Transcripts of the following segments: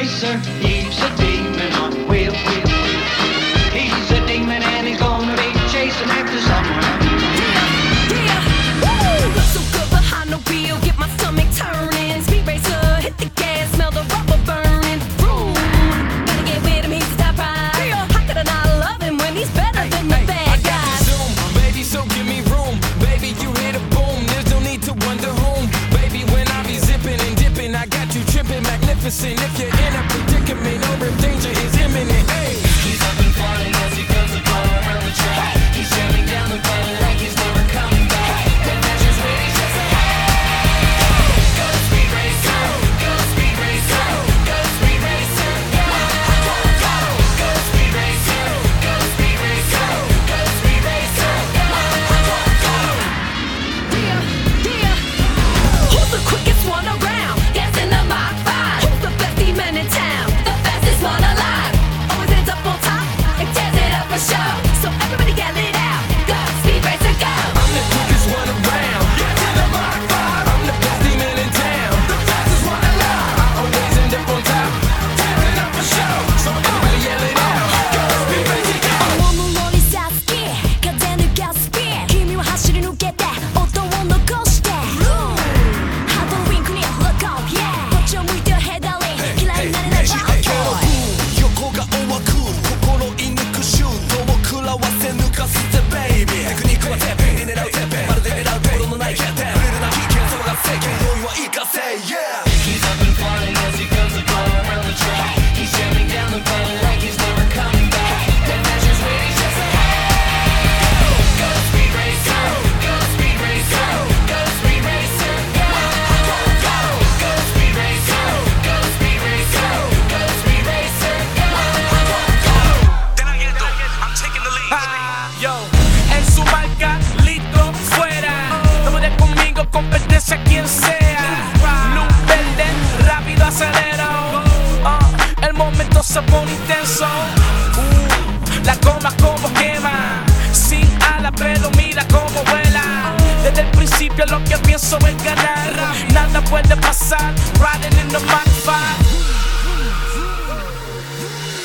racer, he's a demon on wheel, wheel, wheel. He's a demon and he's gonna be chasing after someone. Yeah, woo! Look so good behind the wheel, get my stomach turning. Speed racer, hit the gas, smell the rubber burning. Vroom, gotta get with him, he's the top ride. How could I not love him when he's better than the bad guys? Zoom, baby, so give me room. Baby, you hit a boom, there's no need to wonder whom. Baby, when I be zipping and dipping, I got you tripping, magnificent. If you're in a predicament, no real danger is imminent. Hey, he's up and flying as he goes around the track. He's jamming down the button like he's never coming back. That measure's ready, just a go speed racer, go speed racer, go speed racer, go speed racer, go speed racer, go speed racer, Who's the quickest one around? Dancing the Mach 5. Who's the best demon in town? The fastest one alive. Always ends up on top and tears it up for show. So everybody get it out. Go, speed racer, go. I'm the quickest one around. Get in the Mach 5. I'm the best demon in town. The fastest one alive. I always end up on top. Tearing up for show. So everybody yell it out. Go, speed racer, go. もののりさ好き風抜かスピン君は走り抜けて音を残してハートのウィンクに Look up, yeah こっちを向いてヘダリン嫌いになれないバッドボーイ横顔はクール心射抜くシュートを食らわせ抜かすぜベイビーテクニックはてっぺんに狙うてっぺんまるで狙うところのない欠点触れるな危険それが世間用意は生かせ Yeah He's up and flying as he goes around the track He's jamming down the button like he's never coming back That measure's ready just a go speed racer go speed racer go speed racer go speed racer go speed racer go speed racer Then I get though, I'm taking the lead. Yo, en su marca, listo, fuera. No puedes conmigo, competencia quien sea. Luz verde, rápido acelero. El momento se pone intenso. La goma como quema. Sin alas, pero mira cómo vuela. Desde el principio lo que pienso es ganar. Nada puede pasar. Riding in the Mach 5.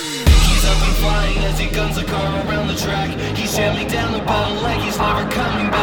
He's up and flying as he guns a car around the track. He's jamming down the bottle like he's never coming back.